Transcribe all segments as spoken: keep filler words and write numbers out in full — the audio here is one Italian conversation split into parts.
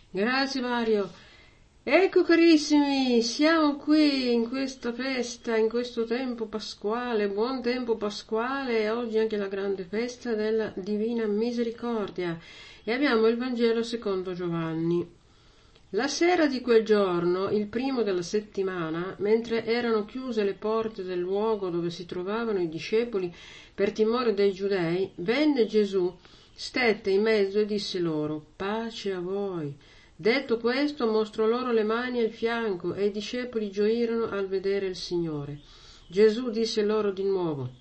Grazie Mario. Ecco carissimi, siamo qui in questa festa, in questo tempo pasquale, buon tempo pasquale, e oggi anche la grande festa della Divina Misericordia e abbiamo il Vangelo secondo Giovanni. La sera di quel giorno, il primo della settimana, mentre erano chiuse le porte del luogo dove si trovavano i discepoli per timore dei giudei, venne Gesù, stette in mezzo e disse loro: pace a voi. Detto questo, mostrò loro le mani e il fianco, e i discepoli gioirono al vedere il Signore. Gesù disse loro di nuovo: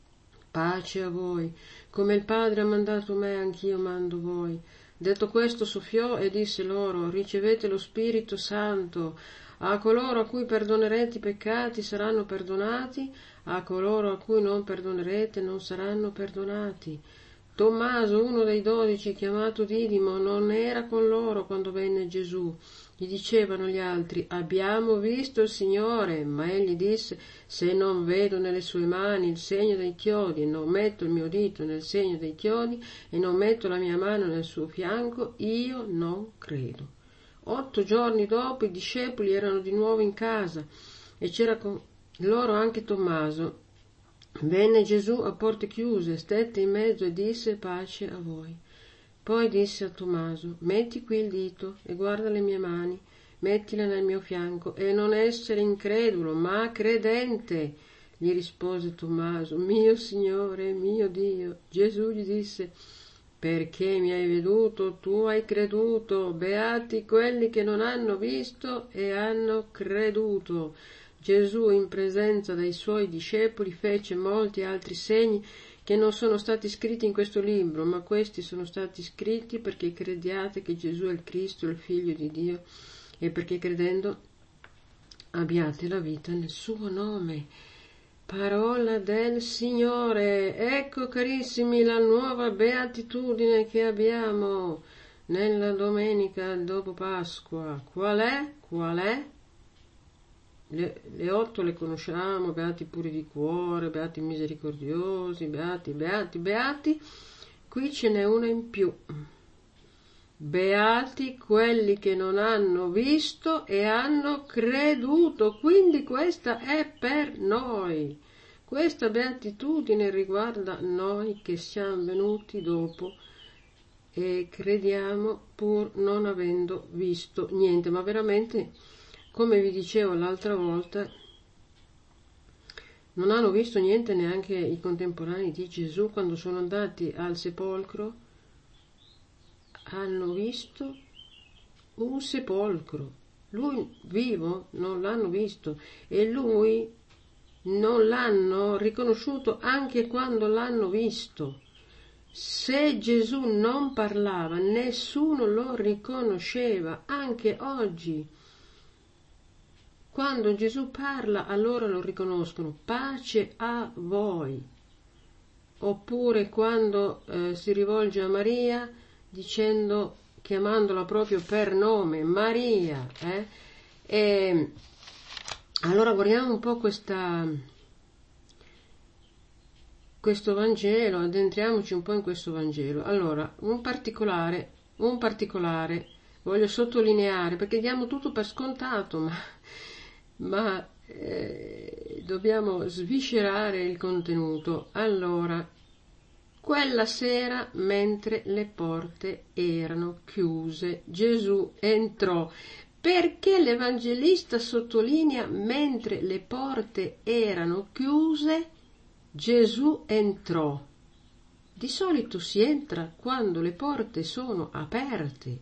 pace a voi, come il Padre ha mandato me, anch'io mando voi. Detto questo, soffiò e disse loro: ricevete lo Spirito Santo. A coloro a cui perdonerete i peccati saranno perdonati, a coloro a cui non perdonerete non saranno perdonati. Tommaso, uno dei dodici, chiamato Didimo, non era con loro quando venne Gesù. Gli dicevano gli altri: abbiamo visto il Signore. Ma egli disse: se non vedo nelle sue mani il segno dei chiodi, e non metto il mio dito nel segno dei chiodi, e non metto la mia mano nel suo fianco, io non credo. Otto giorni dopo i discepoli erano di nuovo in casa, e c'era con loro anche Tommaso. Venne Gesù a porte chiuse, stette in mezzo e disse: pace a voi. Poi disse a Tommaso: metti qui il dito e guarda le mie mani, mettile nel mio fianco e non essere incredulo, ma credente. Gli rispose Tommaso: mio Signore, mio Dio. Gesù gli disse: perché mi hai veduto, tu hai creduto. Beati quelli che non hanno visto e hanno creduto. Gesù, in presenza dei suoi discepoli, fece molti altri segni che non sono stati scritti in questo libro, ma questi sono stati scritti perché crediate che Gesù è il Cristo, il Figlio di Dio, e perché credendo abbiate la vita nel suo nome. Parola del Signore. Ecco carissimi la nuova beatitudine che abbiamo nella domenica dopo Pasqua. Qual è? Qual è? Le, le otto le conosciamo: beati puri di cuore, beati misericordiosi, beati, beati, beati. Qui ce n'è una in più: beati quelli che non hanno visto e hanno creduto. Quindi questa è per noi, questa beatitudine riguarda noi che siamo venuti dopo e crediamo pur non avendo visto niente. Ma veramente, come vi dicevo l'altra volta, non hanno visto niente neanche i contemporanei di Gesù. Quando sono andati al sepolcro hanno visto un sepolcro. Lui vivo non l'hanno visto, e lui non l'hanno riconosciuto anche quando l'hanno visto. Se Gesù non parlava, nessuno lo riconosceva. Anche oggi, quando Gesù parla, allora lo riconoscono: pace a voi. Oppure quando eh, si rivolge a Maria dicendo, chiamandola proprio per nome, Maria. Eh? E allora guardiamo un po' questa, questo Vangelo, addentriamoci un po' in questo Vangelo. Allora, un particolare, un particolare voglio sottolineare, perché diamo tutto per scontato, ma ma eh, dobbiamo sviscerare il contenuto. Allora, quella sera, mentre le porte erano chiuse, Gesù entrò. Perché l'Evangelista sottolinea mentre le porte erano chiuse, Gesù entrò? Di solito si entra quando le porte sono aperte.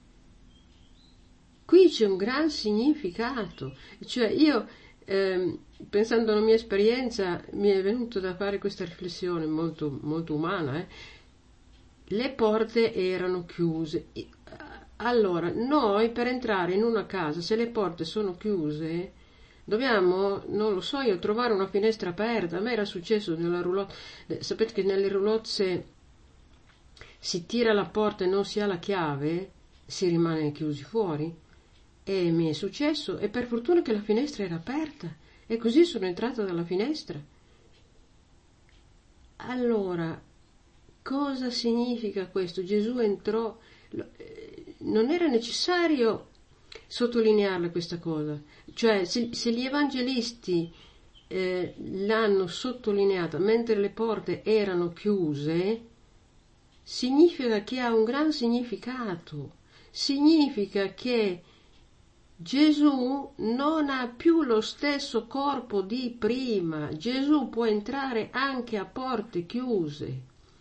Qui c'è un gran significato, cioè io, eh, pensando alla mia esperienza, mi è venuto da fare questa riflessione molto, molto umana. Eh? Le porte erano chiuse. Allora, noi per entrare in una casa, se le porte sono chiuse, dobbiamo, non lo so io, trovare una finestra aperta. A me era successo nella roulotte. Sapete che nelle roulotte, se si tira la porta e non si ha la chiave, si rimane chiusi fuori. E mi è successo, e per fortuna che la finestra era aperta, e così sono entrata dalla finestra. Allora, cosa significa questo? Gesù entrò, non era necessario sottolinearle questa cosa, cioè se, se gli evangelisti eh, l'hanno sottolineata mentre le porte erano chiuse, significa che ha un gran significato, significa che Gesù non ha più lo stesso corpo di prima, Gesù può entrare anche a porte chiuse.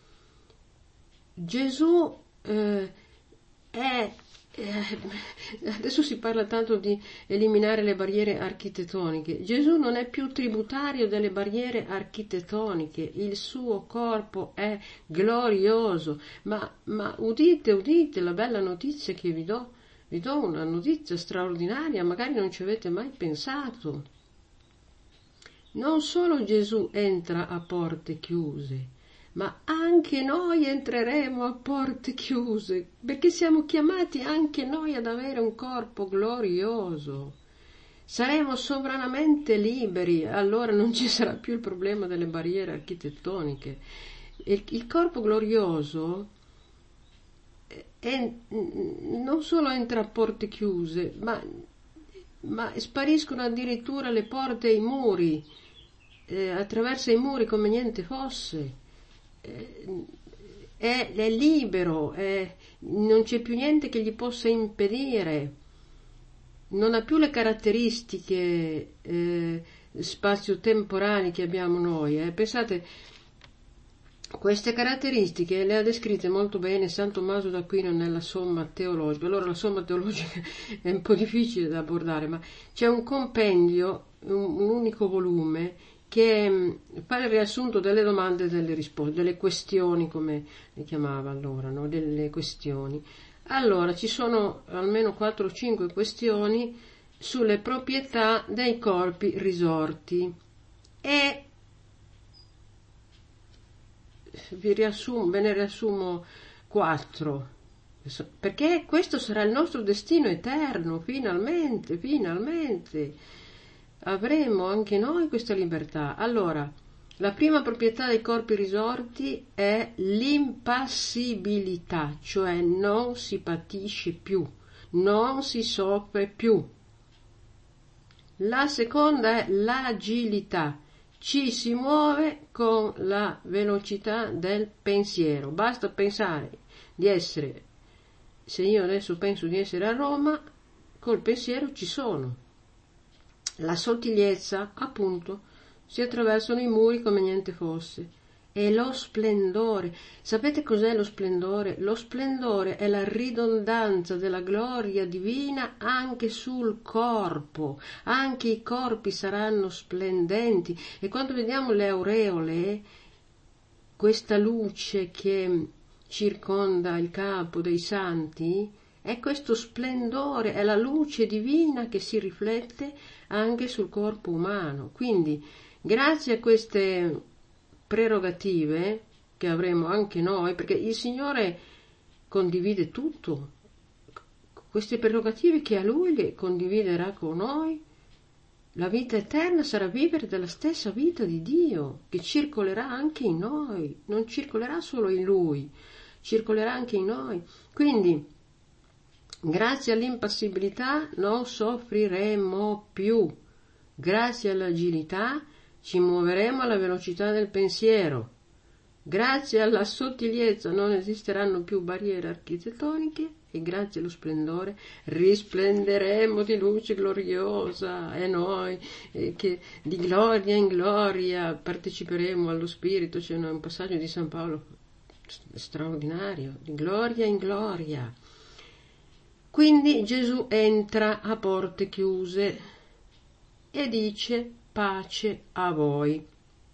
Gesù eh, è, eh, adesso si parla tanto di eliminare le barriere architettoniche, Gesù non è più tributario delle barriere architettoniche, il suo corpo è glorioso, ma, ma udite, udite la bella notizia che vi do. Vi do una notizia straordinaria, magari non ci avete mai pensato. Non solo Gesù entra a porte chiuse, ma anche noi entreremo a porte chiuse, perché siamo chiamati anche noi ad avere un corpo glorioso. Saremo sovranamente liberi, allora non ci sarà più il problema delle barriere architettoniche. Il, il corpo glorioso E non solo entra a porte chiuse, ma, ma spariscono addirittura le porte e i muri, eh, attraversa i muri come niente fosse, eh, è, è libero, è, non c'è più niente che gli possa impedire, non ha più le caratteristiche eh, spazio-temporali che abbiamo noi. Eh. Pensate, queste caratteristiche le ha descritte molto bene San Tommaso d'Aquino nella Somma Teologica. Allora la Somma Teologica è un po' difficile da abbordare, ma c'è un compendio, un, un unico volume, che fa il riassunto delle domande e delle risposte, delle questioni, come le chiamava allora, no? Delle questioni. Allora, ci sono almeno quattro o cinque questioni sulle proprietà dei corpi risorti e vi riassumo, ve ne riassumo quattro, perché questo sarà il nostro destino eterno, finalmente, finalmente avremo anche noi questa libertà. Allora, la prima proprietà dei corpi risorti è l'impassibilità, cioè non si patisce più, non si soffre più. La seconda è l'agilità. Ci si muove con la velocità del pensiero. Basta pensare di essere, se io adesso penso di essere a Roma, col pensiero ci sono. La sottigliezza, appunto, si attraversano i muri come niente fosse. E lo splendore. Sapete cos'è lo splendore? Lo splendore è la ridondanza della gloria divina anche sul corpo. Anche i corpi saranno splendenti. E quando vediamo le aureole, questa luce che circonda il capo dei santi, è questo splendore, è la luce divina che si riflette anche sul corpo umano. Quindi, grazie a queste prerogative che avremo anche noi, perché il Signore condivide tutto, queste prerogative che a Lui le condividerà con noi, la vita eterna sarà vivere della stessa vita di Dio, che circolerà anche in noi, non circolerà solo in Lui, circolerà anche in noi. Quindi, grazie all'impassibilità non soffriremo più, grazie all'agilità ci muoveremo alla velocità del pensiero. Grazie alla sottigliezza non esisteranno più barriere architettoniche e grazie allo splendore risplenderemo di luce gloriosa e noi eh, che di gloria in gloria parteciperemo allo Spirito. C'è un passaggio di San Paolo straordinario, di gloria in gloria. Quindi Gesù entra a porte chiuse e dice: pace a voi.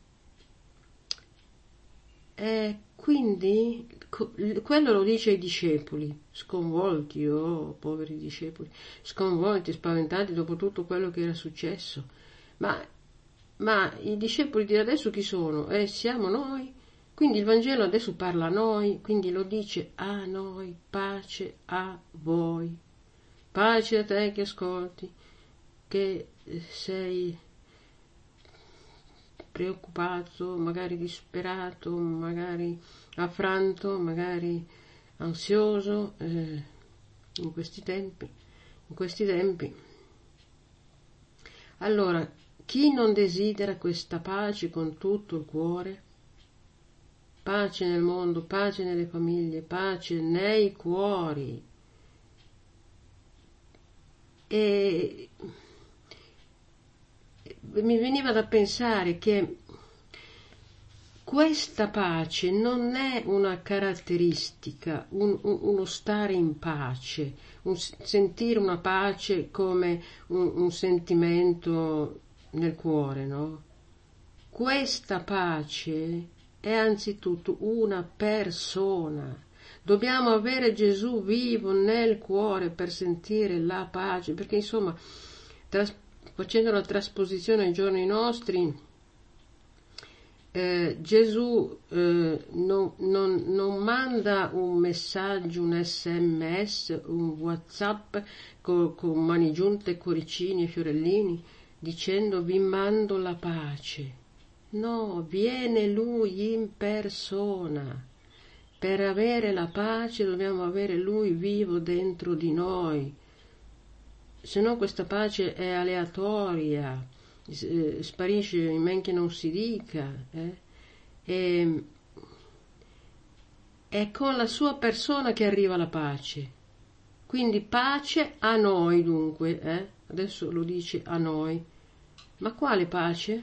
E quindi quello lo dice ai discepoli, sconvolti, oh poveri discepoli, sconvolti, spaventati dopo tutto quello che era successo. Ma, ma i discepoli di adesso chi sono? Eh, siamo noi. Quindi il Vangelo adesso parla a noi, quindi lo dice a noi, pace a voi. Pace a te che ascolti, che sei preoccupato, magari disperato, magari affranto, magari ansioso, eh, in questi tempi, in questi tempi. Allora, chi non desidera questa pace con tutto il cuore? Pace nel mondo, pace nelle famiglie, pace nei cuori. E mi veniva da pensare che questa pace non è una caratteristica, un, un, uno stare in pace, un sentire una pace come un, un sentimento nel cuore, no? Questa pace è anzitutto una persona. Dobbiamo avere Gesù vivo nel cuore per sentire la pace, perché insomma, tras- facendo la trasposizione ai giorni nostri, eh, Gesù eh, non, non, non manda un messaggio, un sms, un WhatsApp con, con mani giunte, cuoricini e fiorellini, dicendo vi mando la pace. No, viene Lui in persona. Per avere la pace dobbiamo avere Lui vivo dentro di noi, se no questa pace è aleatoria, sparisce in men che non si dica, eh? E, è con la sua persona che arriva la pace. Quindi pace a noi dunque, eh? Adesso lo dice a noi. Ma quale pace?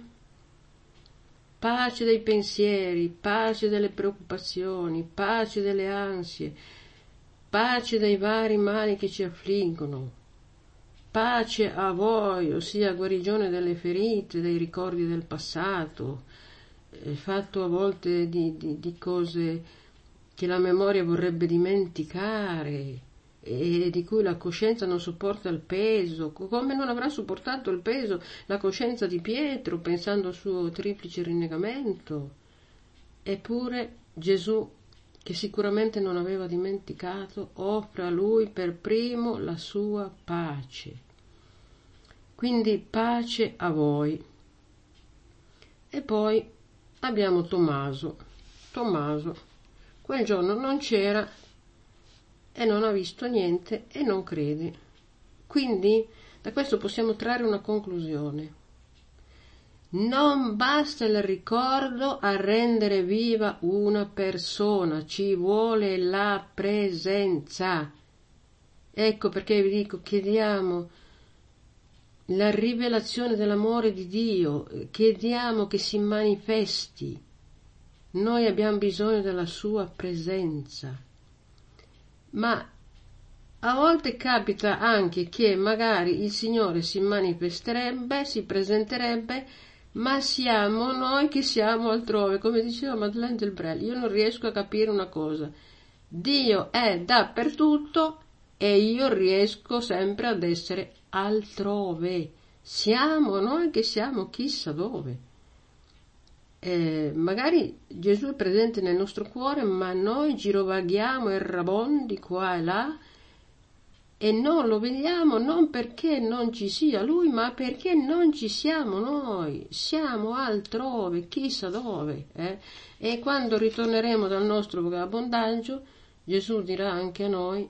Pace dei pensieri, pace delle preoccupazioni, pace delle ansie, pace dei vari mali che ci affliggono, pace a voi, ossia guarigione delle ferite, dei ricordi del passato, il fatto a volte di, di, di cose che la memoria vorrebbe dimenticare e di cui la coscienza non sopporta il peso, come non avrà sopportato il peso la coscienza di Pietro pensando al suo triplice rinnegamento. Eppure Gesù, che sicuramente non aveva dimenticato, offre a lui per primo la sua pace. Quindi pace a voi. E poi abbiamo Tommaso. Tommaso quel giorno non c'era e non ha visto niente e non crede. Quindi da questo possiamo trarre una conclusione. Non basta il ricordo a rendere viva una persona, ci vuole la presenza. Ecco perché vi dico, chiediamo la rivelazione dell'amore di Dio, chiediamo che si manifesti. Noi abbiamo bisogno della sua presenza. Ma a volte capita anche che magari il Signore si manifesterebbe, si presenterebbe, ma siamo noi che siamo altrove, come diceva Madeleine Delbrel. Io non riesco a capire una cosa: Dio è dappertutto e io riesco sempre ad essere altrove. Siamo noi che siamo chissà dove. Eh, magari Gesù è presente nel nostro cuore, ma noi girovaghiamo errabondi qua e là e non lo vediamo, non perché non ci sia Lui, ma perché non ci siamo noi, siamo altrove, chissà dove. Eh? E quando ritorneremo dal nostro vagabondaggio, Gesù dirà anche a noi: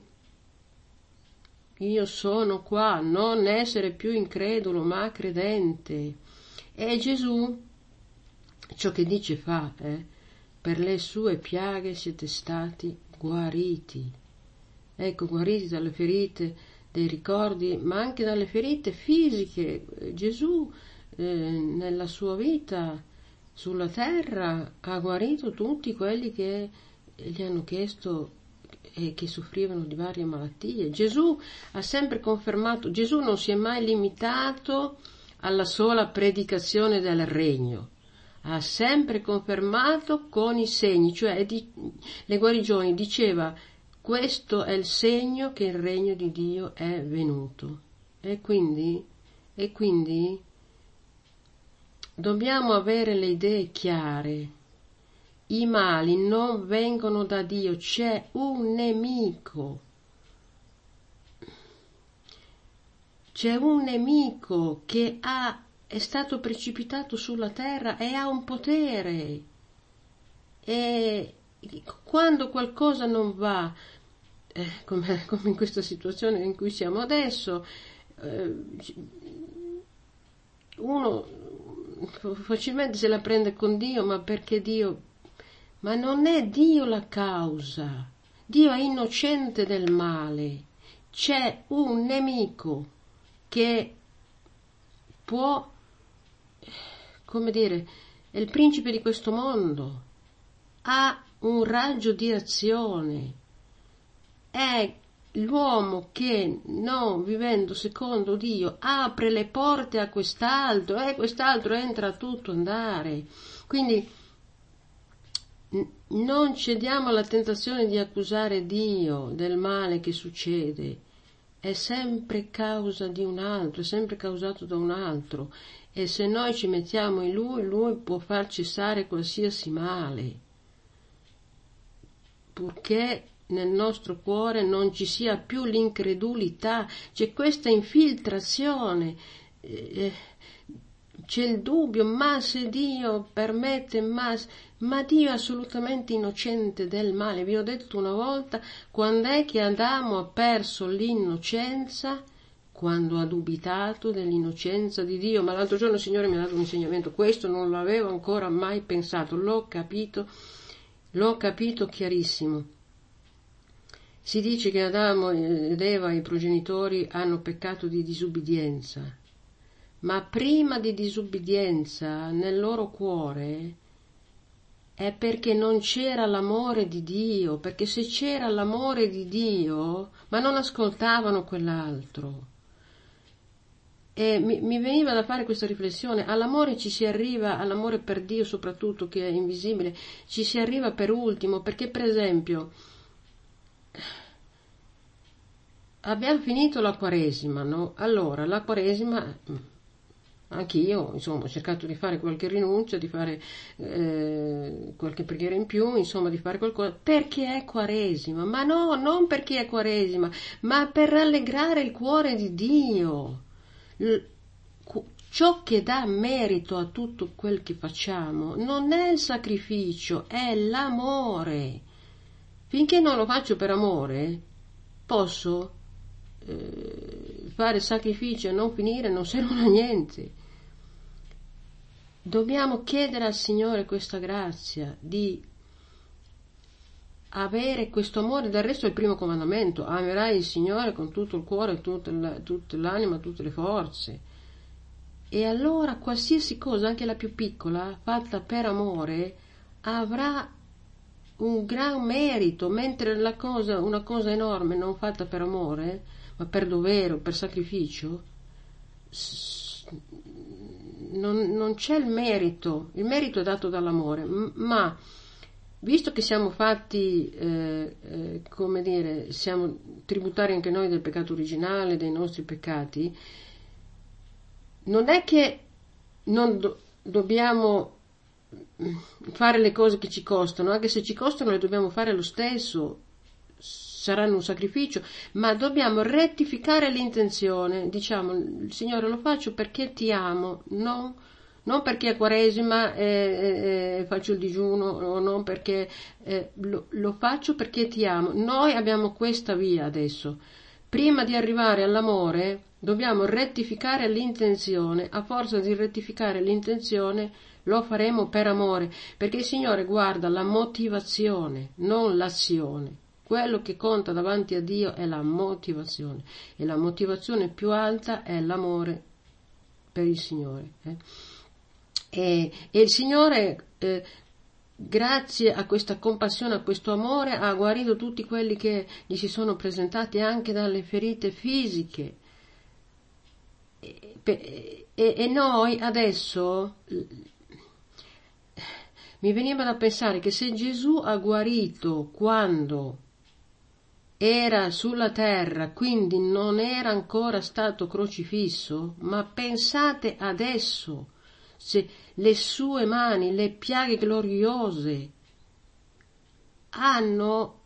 io sono qua, non essere più incredulo, ma credente. E Gesù ciò che dice fa, eh? Per le sue piaghe siete stati guariti. Ecco, guariti dalle ferite dei ricordi, ma anche dalle ferite fisiche. Gesù eh, nella sua vita sulla terra ha guarito tutti quelli che gli hanno chiesto e che soffrivano di varie malattie. Gesù ha sempre confermato, Gesù non si è mai limitato alla sola predicazione del regno, ha sempre confermato con i segni, cioè di, le guarigioni, diceva: questo è il segno che il regno di Dio è venuto. E quindi, e quindi dobbiamo avere le idee chiare. I mali non vengono da Dio, c'è un nemico. C'è un nemico che ha, è stato precipitato sulla terra e ha un potere. E quando qualcosa non va, eh, come, come in questa situazione in cui siamo adesso, eh, uno facilmente se la prende con Dio, ma perché Dio? Ma non è Dio la causa, Dio è innocente del male, c'è un nemico che può, come dire, è il principe di questo mondo, ha un raggio di azione, è l'uomo che, non vivendo secondo Dio, apre le porte a quest'altro e quest'altro entra a tutto andare. Quindi non cediamo alla tentazione di accusare Dio del male che succede, è sempre causa di un altro, è sempre causato da un altro, e se noi ci mettiamo in Lui, Lui può far cessare qualsiasi male, purché nel nostro cuore non ci sia più l'incredulità, c'è questa infiltrazione, eh, c'è il dubbio, ma se Dio permette, ma, ma Dio è assolutamente innocente del male. Vi ho detto una volta, quando è che Adamo ha perso l'innocenza? Quando ha dubitato dell'innocenza di Dio. Ma l'altro giorno il Signore mi ha dato un insegnamento, questo non l'avevo ancora mai pensato, l'ho capito, l'ho capito chiarissimo. Si dice che Adamo ed Eva, i progenitori, hanno peccato di disubbidienza, ma prima di disubbidienza nel loro cuore è perché non c'era l'amore di Dio, perché se c'era l'amore di Dio, ma non ascoltavano quell'altro. E mi, mi veniva da fare questa riflessione, all'amore ci si arriva, all'amore per Dio soprattutto, che è invisibile, ci si arriva per ultimo, perché per esempio abbiamo finito la Quaresima, no? Allora, la Quaresima, anch'io, insomma, ho cercato di fare qualche rinuncia, di fare eh, qualche preghiera in più, insomma, di fare qualcosa, perché è Quaresima, ma no, non perché è Quaresima, ma per rallegrare il cuore di Dio. L- ciò che dà merito a tutto quel che facciamo non è il sacrificio, è l'amore. Finché non lo faccio per amore, posso eh, fare sacrificio e non finire, non servono a niente. Dobbiamo chiedere al Signore questa grazia di avere questo amore. Del resto è il primo comandamento: amerai il Signore con tutto il cuore, tutta l'anima, tutte le forze. E allora qualsiasi cosa, anche la più piccola, fatta per amore, avrà un gran merito, mentre la cosa, una cosa enorme non fatta per amore, ma per dovere o per sacrificio, non, non c'è il merito. Il merito è dato dall'amore, ma visto che siamo fatti, eh, eh, come dire, siamo tributari anche noi del peccato originale, dei nostri peccati, non è che non do- dobbiamo fare le cose che ci costano, anche se ci costano le dobbiamo fare lo stesso, saranno un sacrificio, ma dobbiamo rettificare l'intenzione, diciamo, il Signore, lo faccio perché ti amo, non, non perché è Quaresima e, e, e faccio il digiuno, o non perché eh, lo, lo faccio perché ti amo. Noi abbiamo questa via adesso. Prima di arrivare all'amore dobbiamo rettificare l'intenzione, a forza di rettificare l'intenzione lo faremo per amore, perché il Signore guarda la motivazione, non l'azione. Quello che conta davanti a Dio è la motivazione, e la motivazione più alta è l'amore per il Signore. Eh? E, e il Signore, eh, grazie a questa compassione, a questo amore, ha guarito tutti quelli che gli si sono presentati anche dalle ferite fisiche. E, e, e noi adesso, mi veniva da pensare che se Gesù ha guarito quando era sulla terra, quindi non era ancora stato crocifisso, ma pensate adesso, se le sue mani, le piaghe gloriose, hanno,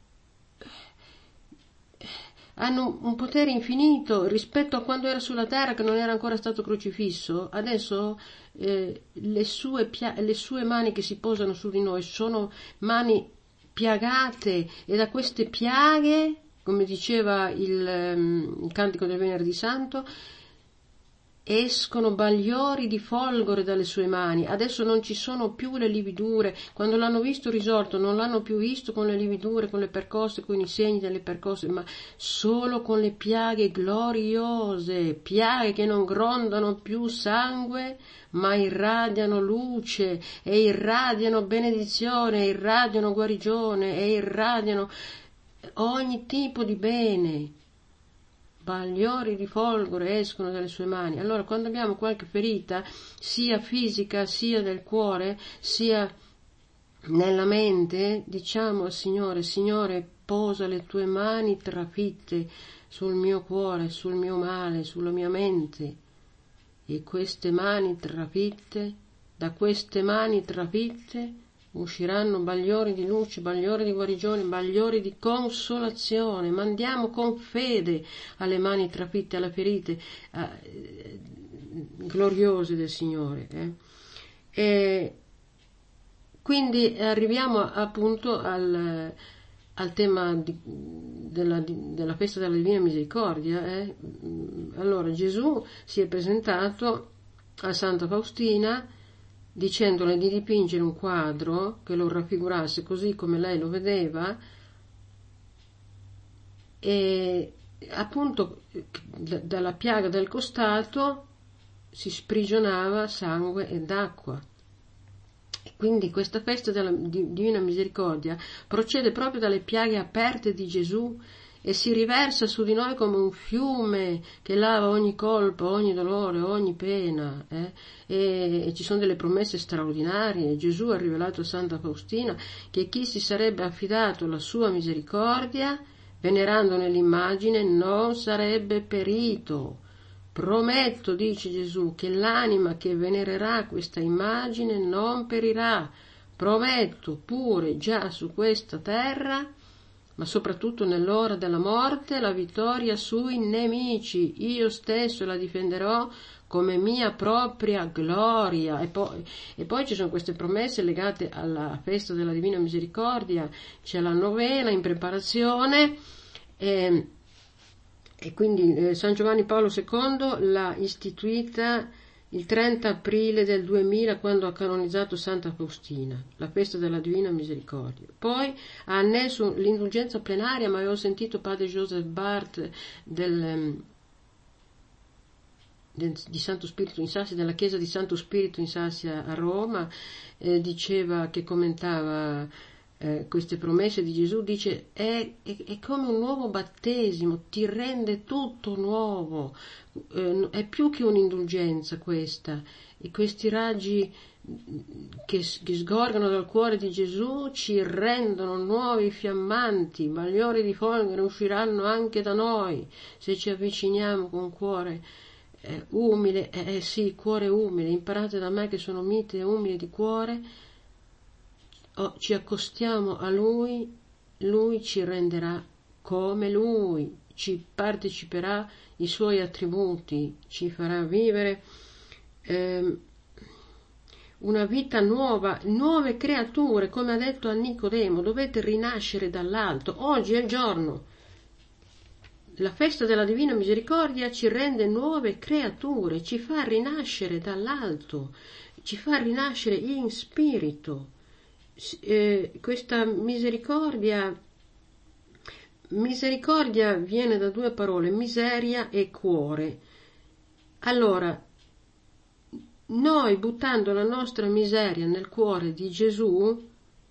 hanno un potere infinito rispetto a quando era sulla terra, che non era ancora stato crocifisso. Adesso eh, le, sue pia- le sue mani che si posano su di noi sono mani piagate, e da queste piaghe come diceva il, um, il cantico del Venerdì Santo, escono bagliori di folgore dalle sue mani. Adesso non ci sono più le lividure. Quando l'hanno visto risorto non l'hanno più visto con le lividure, con le percosse, con i segni delle percosse, ma solo con le piaghe gloriose, piaghe che non grondano più sangue, ma irradiano luce e irradiano benedizione, irradiano guarigione e irradiano ogni tipo di bene. Bagliori di folgore escono dalle sue mani. Allora, quando abbiamo qualche ferita, sia fisica, sia del cuore, sia nella mente, diciamo al Signore: Signore, posa le tue mani trafitte sul mio cuore, sul mio male, sulla mia mente. E queste mani trafitte, da queste mani trafitte, usciranno bagliori di luce, bagliori di guarigione, bagliori di consolazione. Mandiamo con fede alle mani trafitte, alle ferite eh, gloriose del Signore. Eh. E quindi arriviamo appunto al, al tema di, della, di, della festa della Divina Misericordia. Eh. Allora Gesù si è presentato a Santa Faustina dicendole di dipingere un quadro che lo raffigurasse così come lei lo vedeva, e appunto dalla piaga del costato si sprigionava sangue ed acqua. E quindi questa festa della Divina Misericordia procede proprio dalle piaghe aperte di Gesù e si riversa su di noi come un fiume che lava ogni colpa, ogni dolore, ogni pena. Eh? E, e ci sono delle promesse straordinarie. Gesù ha rivelato a Santa Faustina che chi si sarebbe affidato alla sua misericordia, venerandone l'immagine, non sarebbe perito. Prometto, dice Gesù, che l'anima che venererà questa immagine non perirà. Prometto pure già su questa terra, ma soprattutto nell'ora della morte, la vittoria sui nemici. Io stesso la difenderò come mia propria gloria. E poi, e poi ci sono queste promesse legate alla festa della Divina Misericordia. C'è la novena in preparazione, e, e quindi eh, San Giovanni Paolo secondo l'ha istituita il trenta aprile del duemila, quando ha canonizzato Santa Faustina, la festa della Divina Misericordia. Poi ha annesso l'indulgenza plenaria, ma avevo sentito padre Joseph Bart del, del, di Santo Spirito in Sassia, della chiesa di Santo Spirito in Sassia a Roma, eh, diceva, che commentava eh, queste promesse di Gesù, dice: è, è, è come un nuovo battesimo, ti rende tutto nuovo. Eh, è più che un'indulgenza questa, e questi raggi che, che sgorgano dal cuore di Gesù ci rendono nuovi, fiammanti, bagliori di folgore usciranno anche da noi se ci avviciniamo con cuore eh, umile, eh, eh sì, cuore umile. Imparate da me che sono mite e umile di cuore, oh, ci accostiamo a Lui, Lui ci renderà come Lui, ci parteciperà i suoi attributi, ci farà vivere eh, una vita nuova, nuove creature, come ha detto a Nicodemo: dovete rinascere dall'alto. Oggi è il giorno. La festa della Divina Misericordia ci rende nuove creature, ci fa rinascere dall'alto, ci fa rinascere in spirito. Eh, questa misericordia Misericordia viene da due parole, miseria e cuore. Allora, noi buttando la nostra miseria nel cuore di Gesù,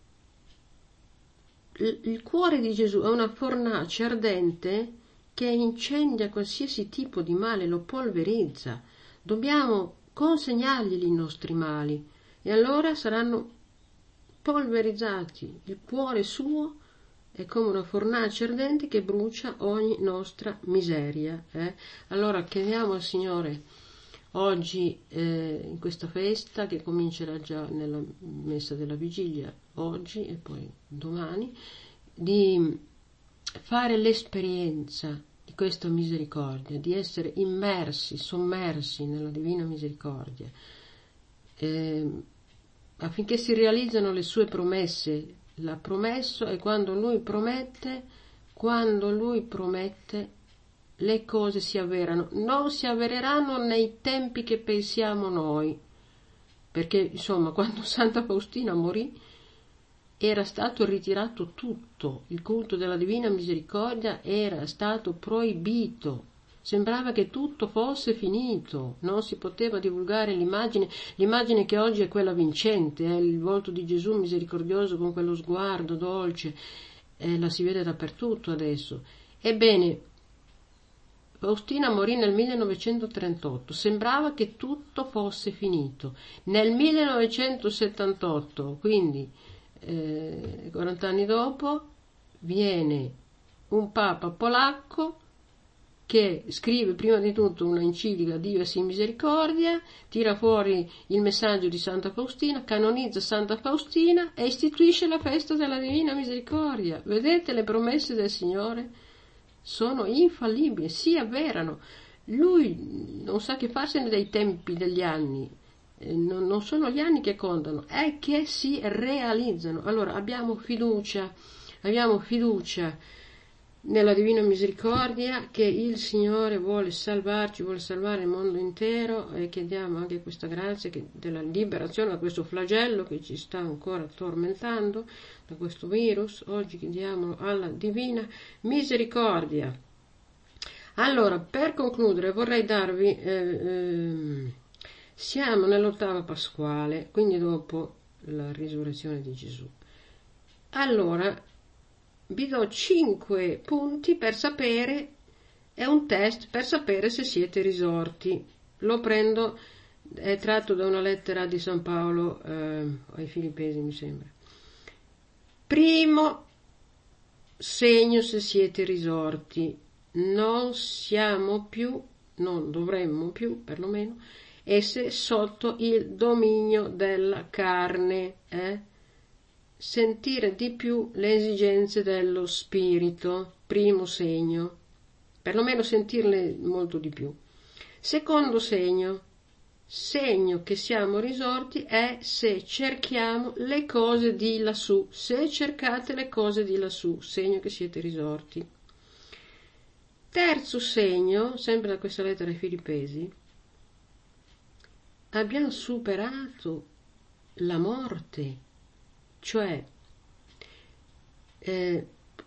il cuore di Gesù è una fornace ardente che incendia qualsiasi tipo di male, lo polverizza. Dobbiamo consegnargli i nostri mali e allora saranno polverizzati. Il cuore suo è come una fornace ardente che brucia ogni nostra miseria. Eh? Allora chiediamo al Signore oggi, eh, in questa festa che comincerà già nella messa della vigilia, oggi e poi domani, di fare l'esperienza di questa misericordia, di essere immersi, sommersi nella Divina Misericordia, eh, affinché si realizzano le sue promesse. La promessa è quando Lui promette, quando Lui promette, le cose si avverano. Non si avvereranno nei tempi che pensiamo noi, perché insomma quando Santa Faustina morì era stato ritirato tutto, il culto della Divina Misericordia era stato proibito, sembrava che tutto fosse finito, non si poteva divulgare l'immagine, l'immagine che oggi è quella vincente, è il volto di Gesù misericordioso con quello sguardo dolce, eh, la si vede dappertutto adesso. Ebbene, Faustina morì nel millenovecentotrentotto, sembrava che tutto fosse finito. Nel millenovecentosettantotto, quindi eh, quaranta anni dopo, viene un papa polacco che scrive prima di tutto una enciclica Dio e sì misericordia, tira fuori il messaggio di Santa Faustina, canonizza Santa Faustina e istituisce la festa della Divina Misericordia. Vedete, le promesse del Signore sono infallibili, si avverano. Lui non sa che farsene dei tempi, degli anni, eh, non, non sono gli anni che contano, è che si realizzano. Allora abbiamo fiducia, abbiamo fiducia nella Divina Misericordia, che il Signore vuole salvarci, vuole salvare il mondo intero, e chiediamo anche questa grazia che, della liberazione da questo flagello che ci sta ancora tormentando, da questo virus. Oggi chiediamo alla Divina Misericordia. Allora, per concludere vorrei darvi, eh, eh, siamo nell'ottava Pasquale, quindi dopo la risurrezione di Gesù. Allora, vi do cinque punti per sapere, è un test per sapere se siete risorti. Lo prendo, è tratto da una lettera di San Paolo eh, ai Filippesi, mi sembra. Primo segno se siete risorti: non siamo più, non dovremmo più perlomeno, essere sotto il dominio della carne, eh? Sentire di più le esigenze dello spirito, primo segno, perlomeno sentirle molto di più. Secondo segno, segno che siamo risorti è se cerchiamo le cose di lassù, se cercate le cose di lassù, segno che siete risorti. Terzo segno, sempre da questa lettera ai Filippesi, abbiamo superato la morte. Cioè, eh,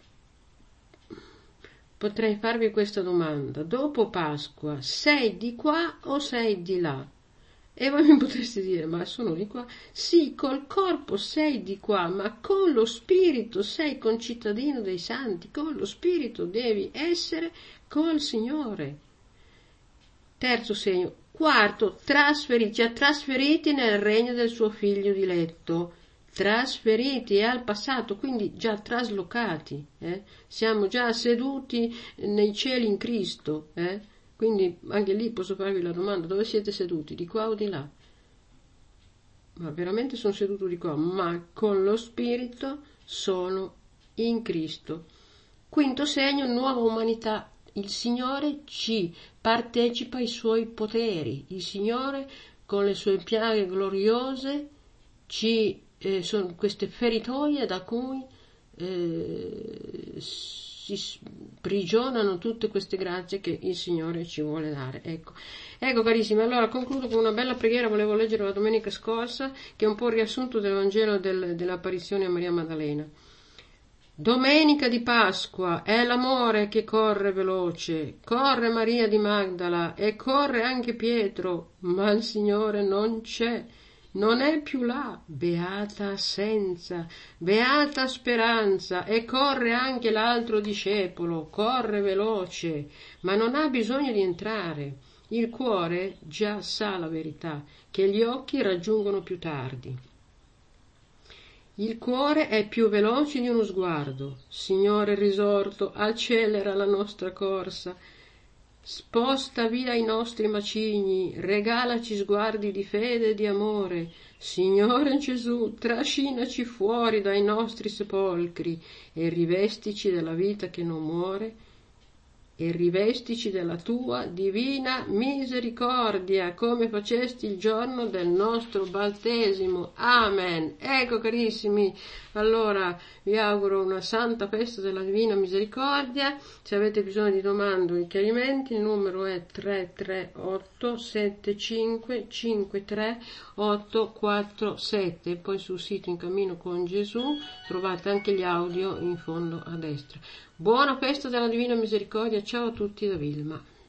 potrei farvi questa domanda: dopo Pasqua sei di qua o sei di là? E voi mi potreste dire: ma sono di qua. Sì, col corpo sei di qua, ma con lo spirito sei concittadino dei santi, con lo spirito devi essere col Signore. Terzo segno. Quarto, trasferiti, già trasferiti nel regno del suo figlio diletto. Trasferiti è al passato, quindi già traslocati, eh? Siamo già seduti nei cieli in Cristo, eh? Quindi anche lì posso farvi la domanda: dove siete seduti, di qua o di là? Ma veramente sono seduto di qua, ma con lo Spirito sono in Cristo. Quinto segno, nuova umanità. Il Signore ci partecipa ai suoi poteri, il Signore con le sue piaghe gloriose ci Eh, sono queste feritoie da cui eh, si sprigionano tutte queste grazie che il Signore ci vuole dare. Ecco, ecco carissimi, allora concludo con una bella preghiera. Volevo leggere la domenica scorsa, che è un po' il riassunto del Vangelo del, dell'apparizione a Maria Maddalena. Domenica di Pasqua, è l'amore che corre veloce, corre Maria di Magdala e corre anche Pietro, ma il Signore non c'è. Non è più là, beata assenza, beata speranza, e corre anche l'altro discepolo, corre veloce, ma non ha bisogno di entrare. Il cuore già sa la verità, che gli occhi raggiungono più tardi. Il cuore è più veloce di uno sguardo. Signore risorto, accelera la nostra corsa. Sposta via i nostri macigni, regalaci sguardi di fede e di amore. Signore Gesù, trascinaci fuori dai nostri sepolcri e rivestici della vita che non muore e rivestici della tua divina misericordia, come facesti il giorno del nostro battesimo. Amen. Ecco, carissimi, allora vi auguro una santa festa della divina misericordia. Se avete bisogno di domande o chiarimenti, il numero è tre tre otto sette cinque cinque tre otto quattro sette, e poi sul sito In Cammino con Gesù trovate anche gli audio in fondo a destra. Buona festa della divina misericordia, ciao a tutti da Vilma.